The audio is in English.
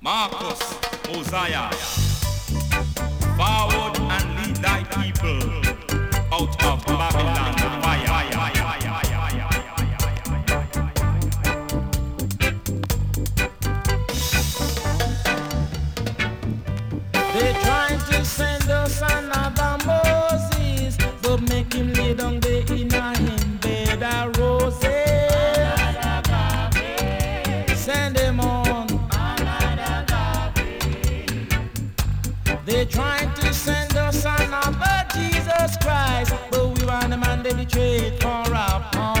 Marcus, Mosiah, forward and lead thy people out of Babylon fire. They're trying to send us another Moses, but make him lay down there in a bed of roses. Send him on. They're trying to send us another Jesus Christ, but we want a man they betrayed for our pawn.